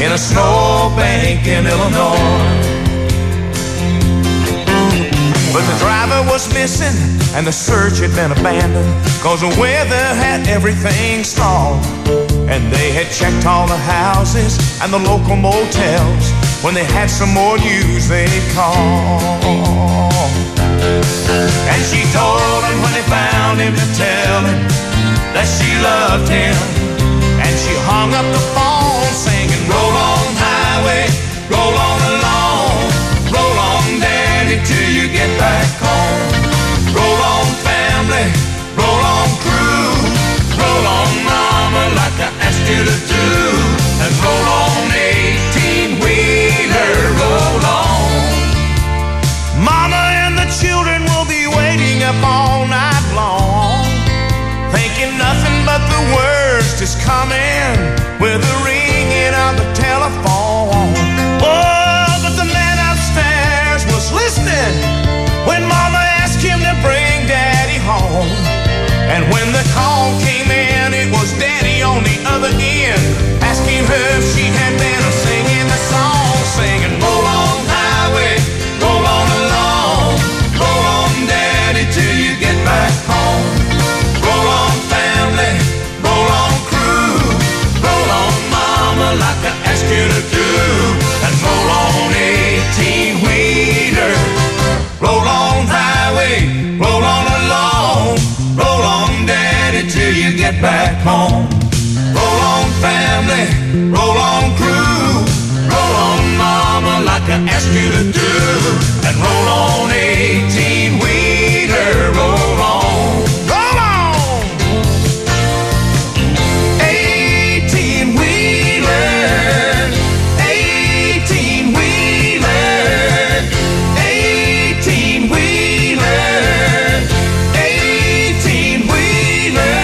in a snowbank in Illinois. But the driver was missing and the search had been abandoned, 'cause the weather had everything stalled. And they had checked all the houses and the local motels. When they had some more news they'd call. And she told him when they found him to tell him that she loved him. And she hung up the phone singing, roll on highway, roll on along, roll on daddy till you get back home. Roll on family, roll on crew, roll on mama like I asked you to do. And roll on 18-wheeler, roll on. Mama and the children will be waiting up all night long, thinking nothing but the worst is coming with the ringing of the telephone. Oh, but the man upstairs was listening when Mama asked him to bring Daddy home. And when the call came in, it was Daddy on the other end, asking her if she had been singing the song, singing, roll on highway, roll on along, roll on Daddy till you get back home. Roll on family, roll on crew, roll on mama like I asked you to do. And roll on 18-wheeler, roll on highway, roll on along, roll on daddy till you get back home. Roll on family, roll on crew, roll on mama like I asked you to do. And roll on 18-wheeler, roll on. Roll on! 18-wheeler, 18-wheeler, 18-wheeler, 18-wheeler.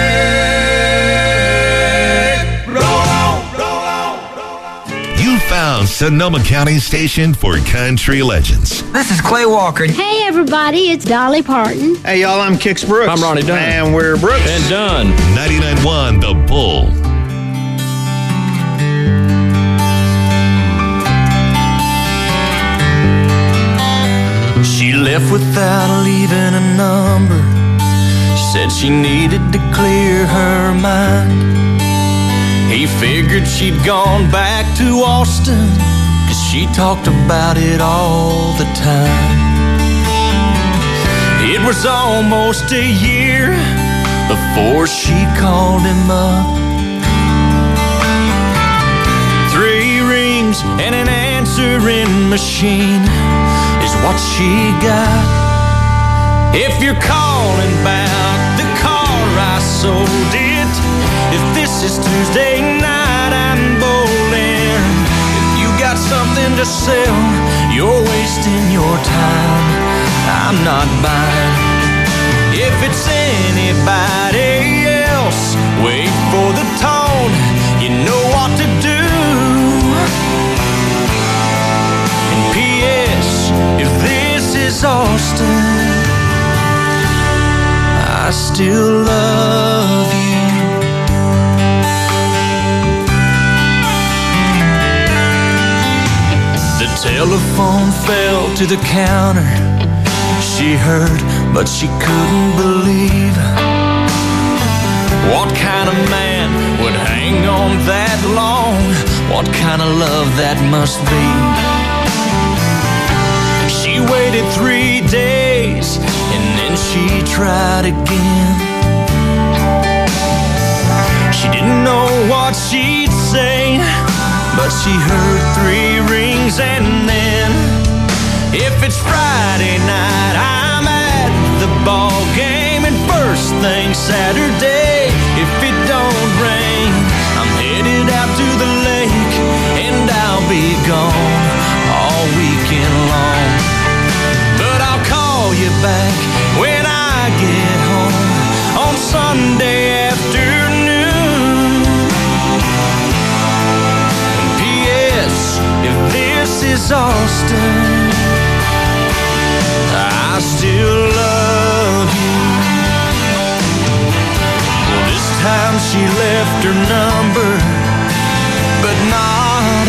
Roll on, roll on, roll on. You found Sonoma County's station for country legends. This is Clay Walker. Hey everybody, it's Dolly Parton. Hey y'all, I'm Kix Brooks. I'm Ronnie Dunn. And we're Brooks. And Dunn. 99.1 The Bull. She left without leaving a number. She said she needed to clear her mind. He figured she'd gone back to Austin, 'cause she talked about it all the time. It was almost a year before she called him up. 3 rings and an answering machine is what she got. If you're calling about the car I sold it, if this is Tuesday night I'm bowling. If you got something to sell, you're wasting your time, I'm not buying. If it's anybody else, wait for the tone, you know what to do. And P.S. if this is Austin, I still love you. The telephone fell to the counter. She heard, but she couldn't believe. What kind of man would hang on that long? What kind of love that must be? She waited 3 days and then she tried again. She didn't know what she'd say, but she heard 3 rings and then, if it's Friday night, I'm at the ball game, and first thing Saturday, if it don't rain, I'm headed out to the lake, and I'll be gone all weekend long. But I'll call you back when I get home on Sunday afternoon. And P.S. if this is Austin, I still love you. Well, this time she left her number, but not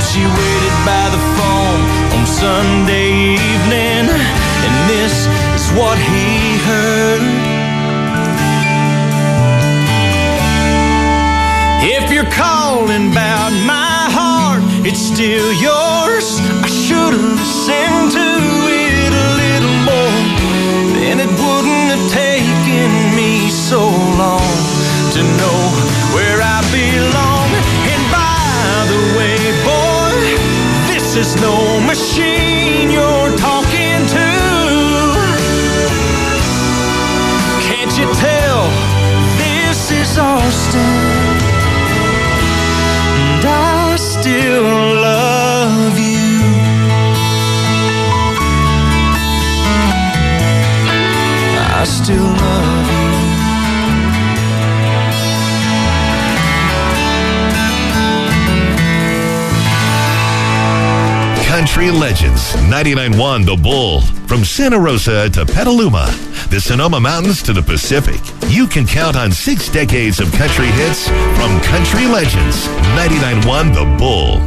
she waited by the phone on Sunday evening, and this is what he heard. If you're calling about my heart, it's still yours. I should have listened to it a little more, then it wouldn't have taken me so long to know where I belong. And by the way, boy, this is no machine you're talking to. Can't you tell this is Austin? And I still love you. I still love you. Country Legends 99.1 The Bull. From Santa Rosa to Petaluma, the Sonoma Mountains to the Pacific, you can count on 6 decades of country hits from Country Legends 99.1 The Bull.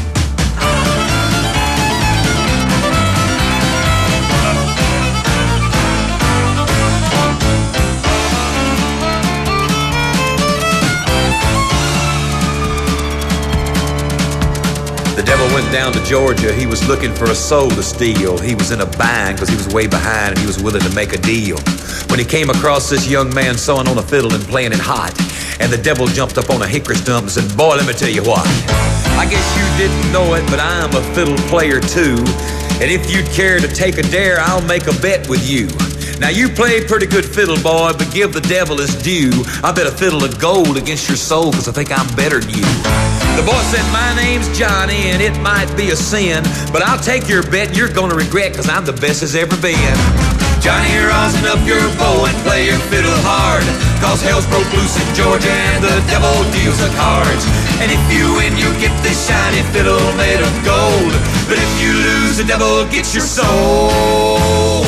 The devil went down to Georgia. He was looking for a soul to steal. He was in a bind because he was way behind and he was willing to make a deal. When he came across this young man sewing on a fiddle and playing it hot, and the devil jumped up on a hickory stump and said, boy, let me tell you what. I guess you didn't know it, but I'm a fiddle player too. And if you'd care to take a dare, I'll make a bet with you. Now you play pretty good fiddle, boy, but give the devil his due. I bet a fiddle of gold against your soul, cause I think I'm better than you. The boy said, my name's Johnny, and it might be a sin, but I'll take your bet you're gonna regret, cause I'm the best as ever been. Johnny, rosin up your bow and play your fiddle hard, cause hell's broke loose in Georgia and the devil deals the cards. And if you win, you get this shiny fiddle made of gold, but if you lose, the devil gets your soul.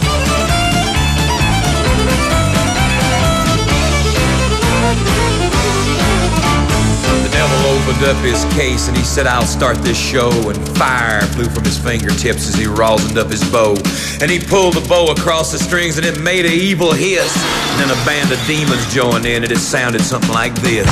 Opened up his case and he said, I'll start this show, and fire flew from his fingertips as he rosined up his bow, and he pulled the bow across the strings and it made an evil hiss, and then a band of demons joined in and it sounded something like this.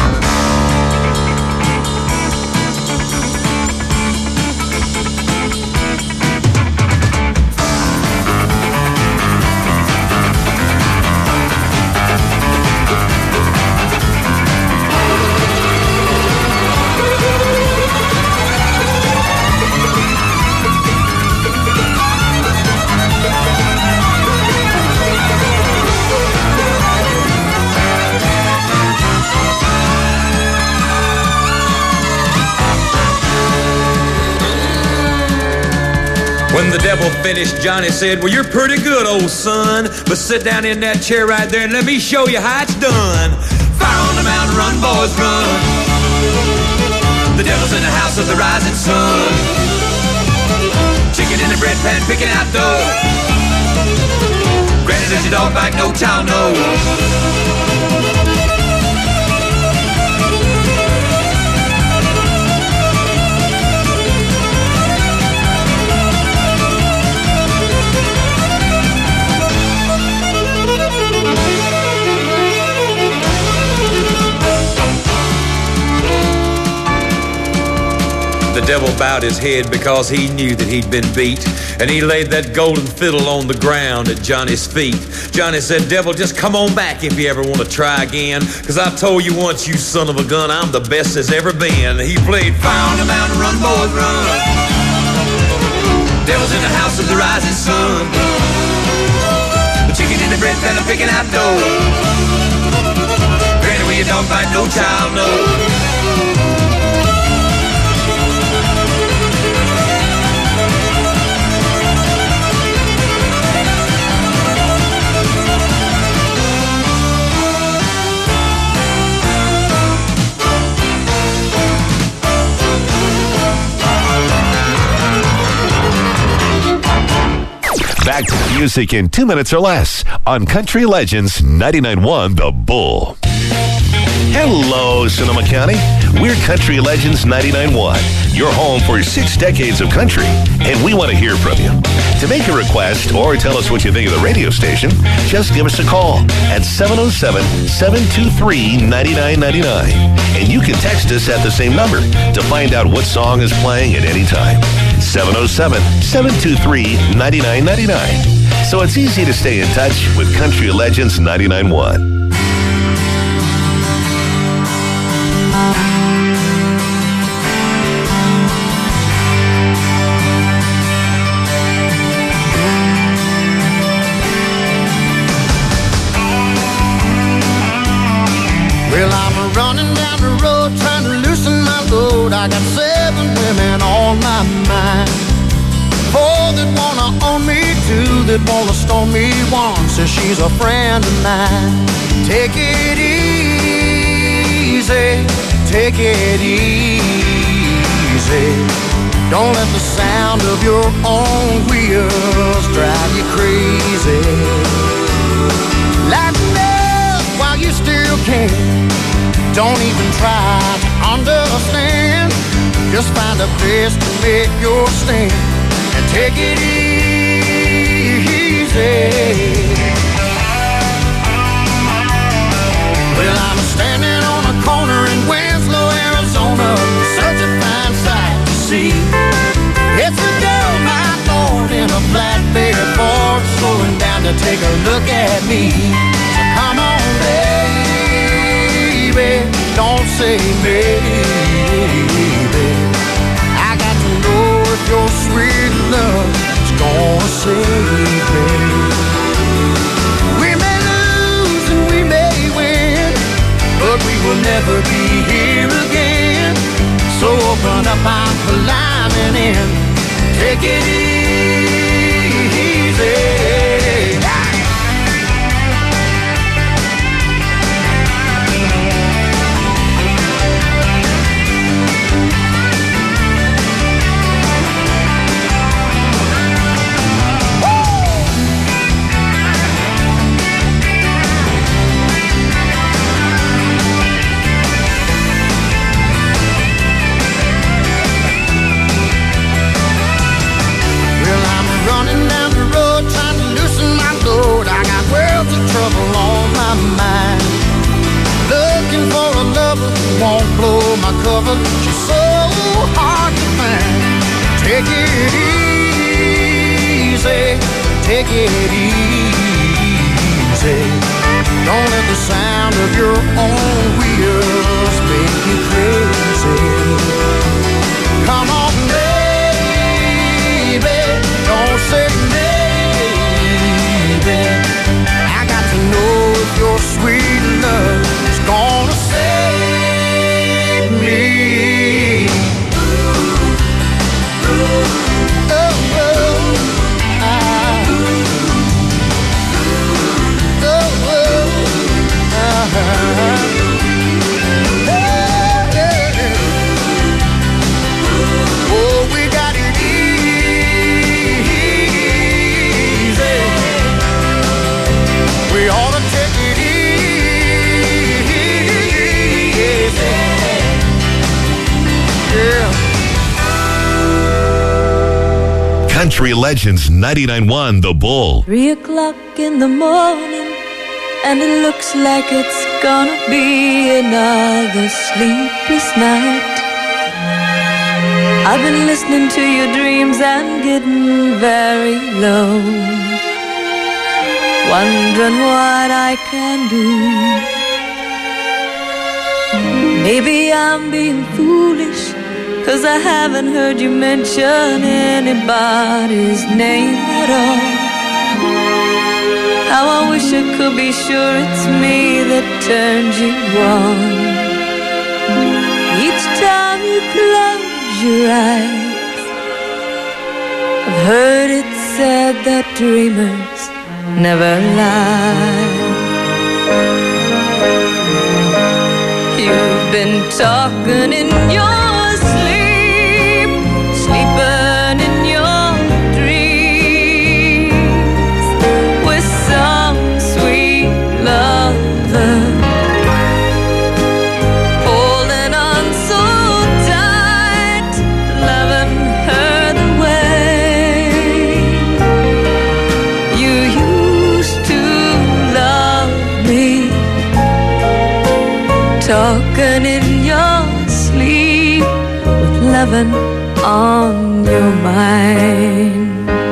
When the devil finished, Johnny said, well, you're pretty good, old son, but sit down in that chair right there and let me show you how it's done. Fire on the mountain, run, boys, run. The devil's in the house of the rising sun. Chicken in the bread pan, picking out dough. Granny, does your dog bite? No, child, no. The devil bowed his head because he knew that he'd been beat, and he laid that golden fiddle on the ground at Johnny's feet. Johnny said, devil, just come on back if you ever want to try again, cause I told you once, you son of a gun, I'm the best as ever been. He played fire on the mountain, run, boys, run. Devil's in the house of the rising sun. The chicken in the bread pan, I'm picking out dough. Granny, when you don't bite, no child, no. Back to the music in 2 minutes or less on Country Legends 99.1 The Bull. Hello, Sonoma County. We're Country Legends 99.1, your home for 6 decades of country, and we want to hear from you. To make a request or tell us what you think of the radio station, just give us a call at 707-723-9999. And you can text us at the same number to find out what song is playing at any time. 707-723-9999. So it's easy to stay in touch with Country Legends 99.1. Well, I'm running down the road trying to loosen my load. I got 7 women on my mind. 4 that wanna own me, 2 that wanna storm me. 1 says she's a friend of mine. Take it easy, take it easy. Don't let the sound of your own wheels drive you crazy. Lighten up while you still can. Don't even try to understand. Just find a place to make your stand and take it easy. Well, I'm standing on a corner in Winslow, Arizona, such a fine sight to see. It's a girl, my Lord, in a flatbed Ford, slowing down to take a look at me. So come on, baby, don't say maybe. I got to know if your sweet love is gonna save me. We may lose and we may win, but we will never be here again. So open up, I'm climbing in. Take it easy. Trouble on my mind. Looking for a lover who won't blow my cover. She's so hard to find. Take it easy, take it easy. Don't let the sound of your own wheels make you crazy. Come on, baby, don't say maybe. Know if your sweet love is gonna save me. Oh, oh, oh, we got it easy. We ought to take it easy. Yeah. Country Legends 99.1 The Bull. 3 o'clock in the morning, and it looks like it's gonna be another sleepless night. I've been listening to your dreams and getting very low, wondering what I can do. Maybe I'm being foolish, 'cause I haven't heard you mention anybody's name at all. How I wish I could be sure it's me that turned you on. Each time you close your eyes, I've heard it said that dreamers never lie. You've been talking in your sleep, sleeping in your dreams with some sweet lover. talking in your sleep with loving on your mind.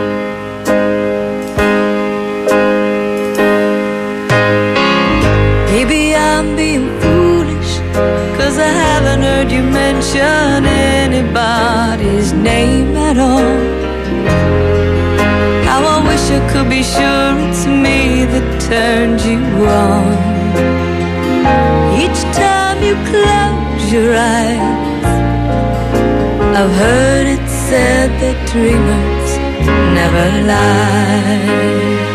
Maybe I'm being foolish, 'cause I haven't heard you mention anybody's name at all. How I wish I could be sure it's me that turned you on. Each time you close your eyes, I've heard it said that dreamers never lie.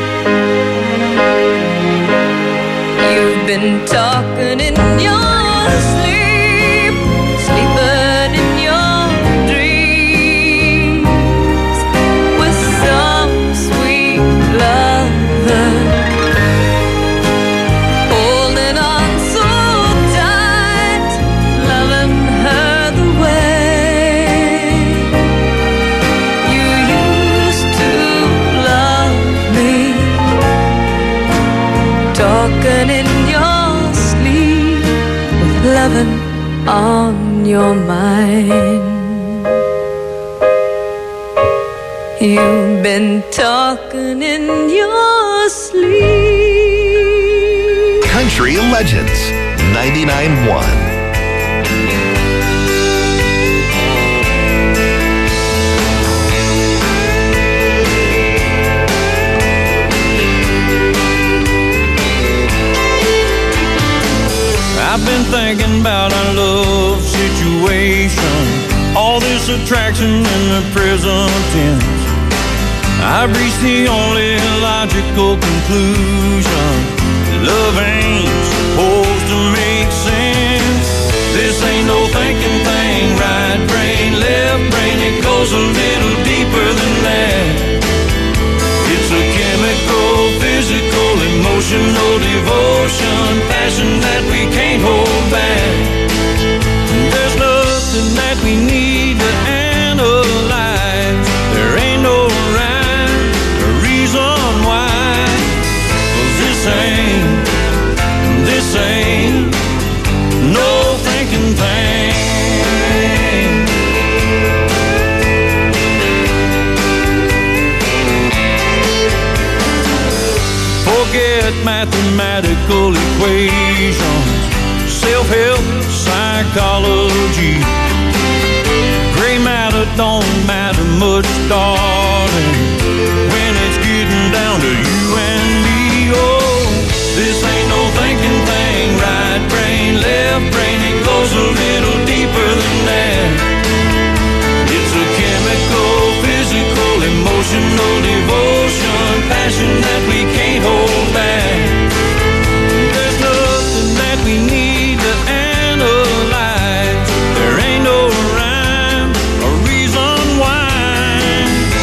You've been talking in your sleep, sleeping in your dreams with some sweet lover, holding on so tight, loving her the way you used to love me, talking in your sleep with loving on your mind. You've been talking in your sleep. Country Legends 99.1. I've been thinking about our love situation, all this attraction in the present tense. I've reached the only logical conclusion: love ain't supposed to make sense. This ain't no thinking thing, right brain, left brain, it goes a little deeper than that. It's a chemical, physical, emotional devotion, passion that we can't hold back. There's nothing that we need to analyze. There ain't no rhyme or reason why. 'Cause this ain't no thinking thing. Forget mathematical equations, self-help, psychology. Gray matter don't matter much, darling, when it's getting down to you and me. Oh, this ain't no thinking thing, right brain, left brain, it goes a little deeper than that. It's a chemical, physical, emotional devotion, passion that we can't hold back. There's nothing that we need to analyze. There ain't no rhyme or reason why.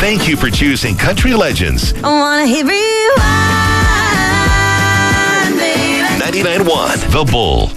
Thank you for choosing Country Legends. I wanna hit rewind, baby. 99.1 The Bull.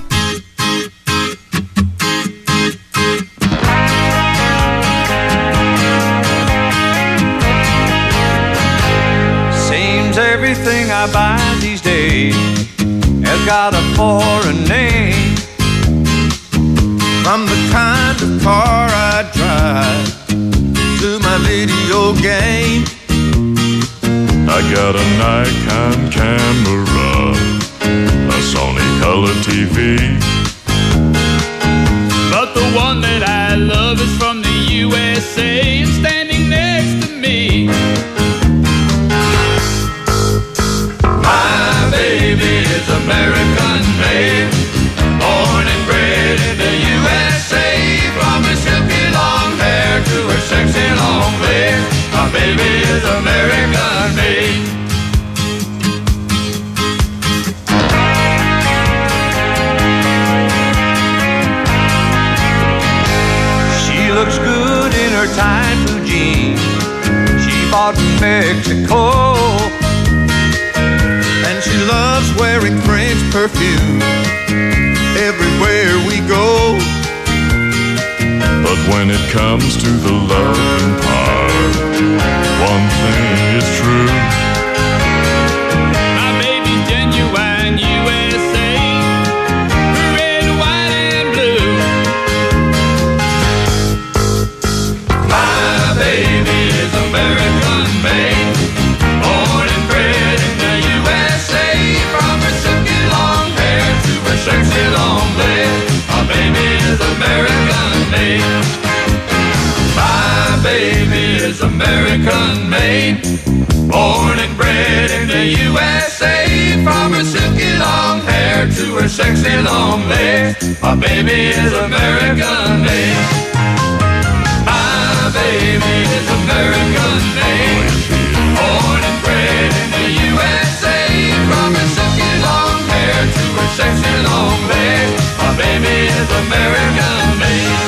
Seems everything I buy these days has got a foreign name. From the kind of car I drive to my video game. I got a Nikon camera, a Sony color TV. But the one that I love is from the USA and standing next to me. My baby is American made, born and bred in the USA. From her silky long hair to her sexy long legs, my baby is American made. She looks good in her tight blue jeans she bought in Mexico. And she loves wearing French perfume everywhere we go. But when it comes to the loving part, one thing is true. My baby's genuine USA, red, white, and blue. My baby is American made, born and bred in the USA. From her silky long hair to her sexy long legs, my baby is American made. My baby is American made, born and bred in the USA. From her silky long hair to her sexy long legs, my baby is American made. My baby is American made, born and bred in the USA. From her silky long hair to her sexy long legs, my baby is American made.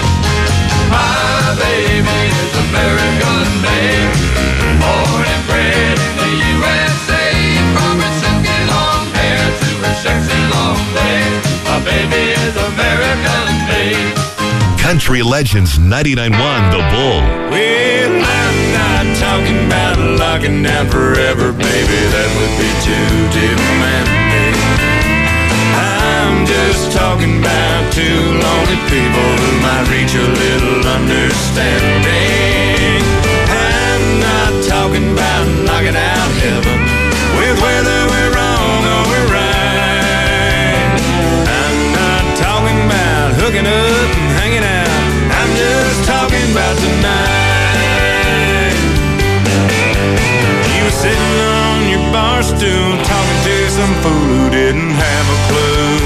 My baby is American made, born and bred in the USA. From her silky long hair to her sexy long legs, my baby is American made. Country Legends 99.1 The Bull. Well, I'm not talking about locking down forever, baby. That would be too demanding. I'm just talking about two lonely people who might reach a little understanding. I'm not talking about knocking out heaven with whether we're wrong or we're right. I'm not talking about hooking up and hanging out. I'm just talking about tonight. You were sitting on your bar stool talking to some fool who didn't have a clue.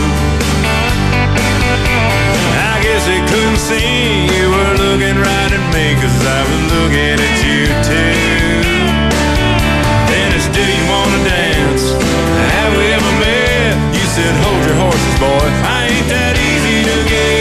I guess they couldn't see you were looking right at me, 'cause I was looking at you too. Then it's, do you wanna dance? Have we ever met? You said, hold your horses, boy, I ain't that easy to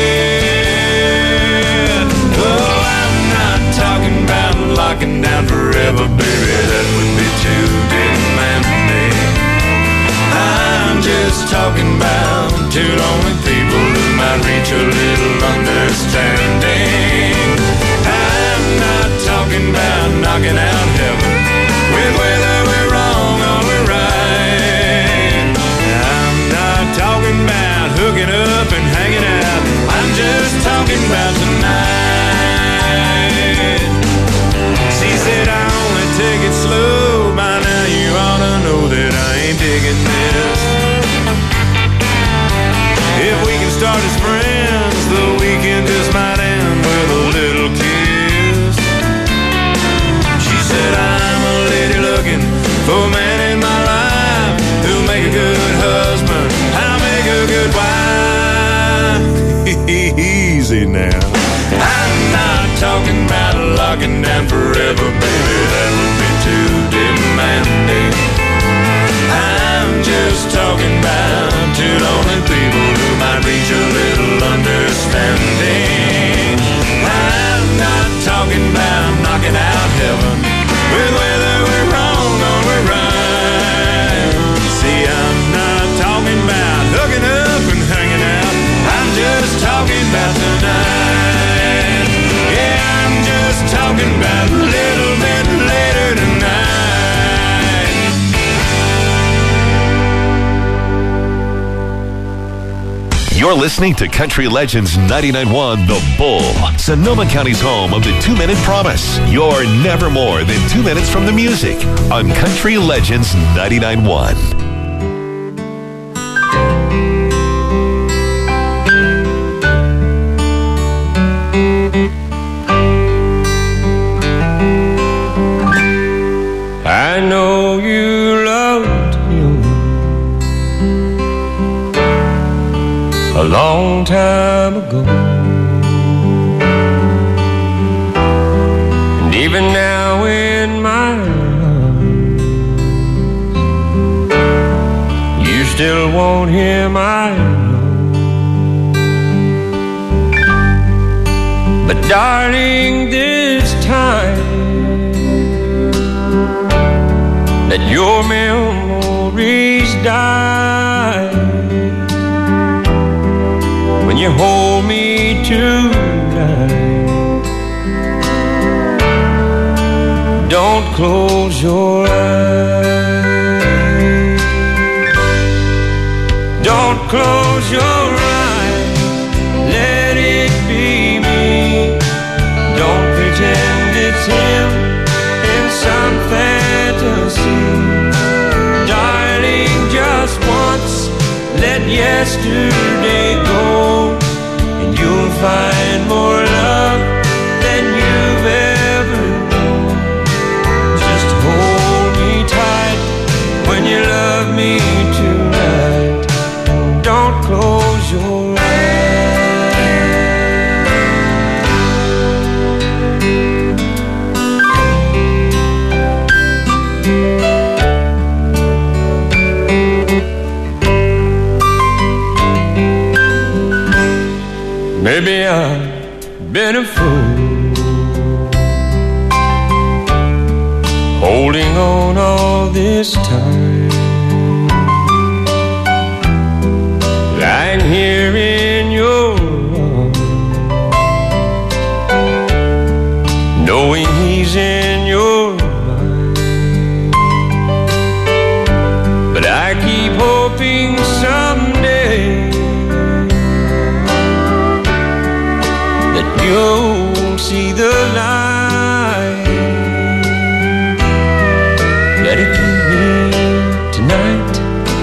get. Oh, I'm not talking about locking down forever, baby, that would be too demanding. I'm just talking about two lonely people who might reach a little understanding. I'm not talking about knocking out heaven with whether we're wrong or we're right. I'm not talking about hooking up and hanging out. I'm just talking about tonight. She said I only take it slow. By now you ought to know that I ain't digging this. If we can start as friends, the weekend just might end with a little kiss. She said I'm a lady looking for a man in my life who'll make a good husband, I'll make a good wife. Easy now. I'm not talking about locking down forever, baby, that would be too demanding. I'm just talking about two lonely people who might reach a little understanding. I'm not talking about knocking out heaven You're listening to Country Legends 99.1 The Bull, Sonoma County's home of the 2-Minute Promise. You're never more than 2 minutes from the music on Country Legends 99.1. I know you loved him a long time ago, and even now in my arms, you still want him, I know. But darling, this time let your memories die. When you hold me tonight, don't close your eyes. Don't close your eyes, let it be me. Don't pretend it's him in some fantasy. Darling, just once, let yesterday go, and you'll find more love than you've ever known. Just hold me tight when you love me tonight, and don't close your eyes. Maybe I've been a fool, holding on all this time, lying here in your arms, knowing he's in your mind. But I keep hoping someday you'll see the light. Let it be me tonight.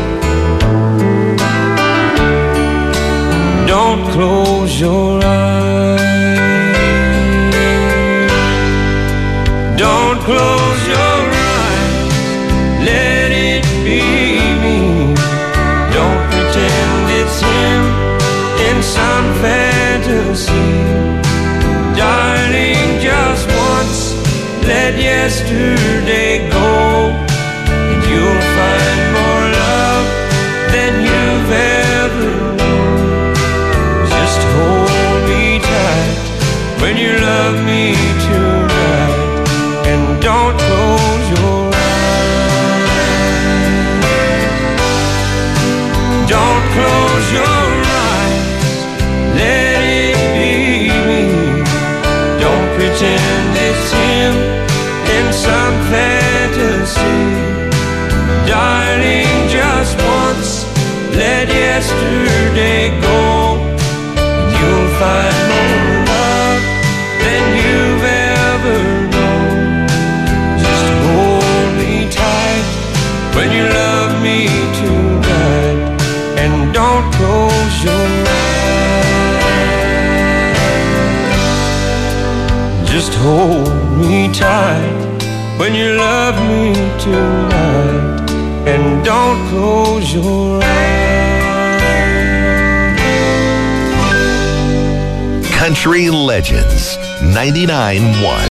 Don't close your eyes. Don't close your eyes, let it be me. Don't pretend it's him in some fantasy. Darling, just once, let yesterday go, and you'll find more love than you've ever known. Just hold me tight when you love me tonight, and don't close your eyes. Don't close your eyes, let it be me. Don't pretend it's him in some fantasy. Darling, just once, let yesterday go, and you'll find more love than you've ever known. Just hold me tight when you love me tonight, and don't close your eyes. Just hold me tight when you love me tonight, and don't close your eyes. Country Legends 99.1.